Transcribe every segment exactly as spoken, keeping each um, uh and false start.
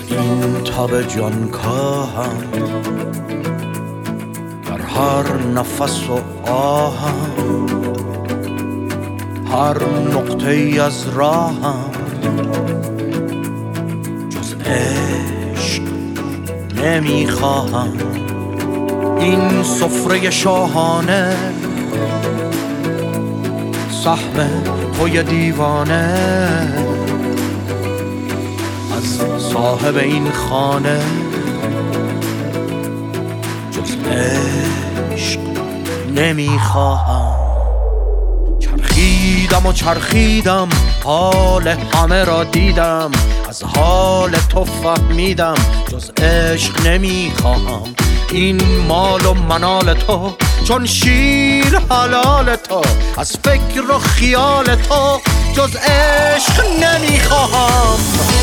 این تاب جان کاهم در هر نفس و آهم، هر نقطه ای از راهم جز عشق نمیخواهم. این سفره شاهانه سهم توی دیوانه، از صاحب این خانه جز عشق نمیخواهم. چرخیدم و چرخیدم حال همه را دیدم، از حال تو فهمیدم جز عشق نمیخواهم. این مال و منال تو چون شیر حلال تو، از فکر و خیال تو جز عشق نمیخواهم.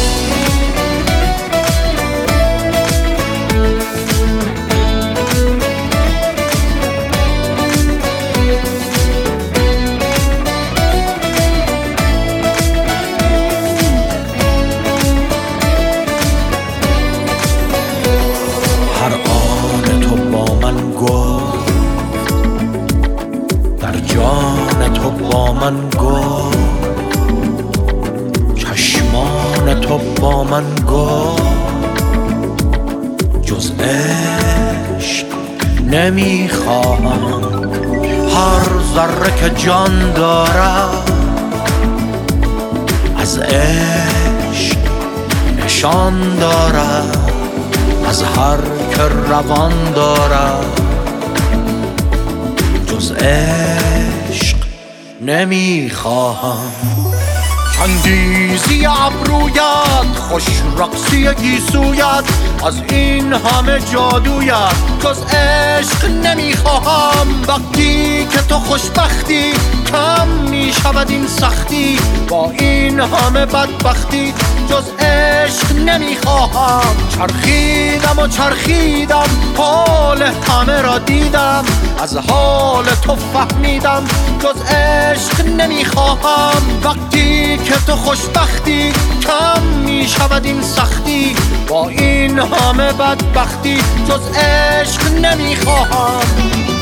هر آن تو با من گفت، در جان تو با من گفت، چشمان تو با من گفت جز عشق نمیخواهم. هر ذره که جان دارد از عشق نشان دارد، از هر که روان دارد جز عشق نمیخواهم. چندیزی ابرویت، خوش رقصی گیسویت، از این همه جادویت جز عشق نمیخواهم. وقتی که تو خوشبختی کم میشود این سختی، با این همه بدبختی جز عشق نمیخواهم. چرخیدم و چرخیدم حال همه را دیدم، از حال تو فهمیدم جز عشق نمیخواهم. وقتی که تو خوشبختی کم میشود این سختی، با این همه بدبختی جز عشق نمیخواهم.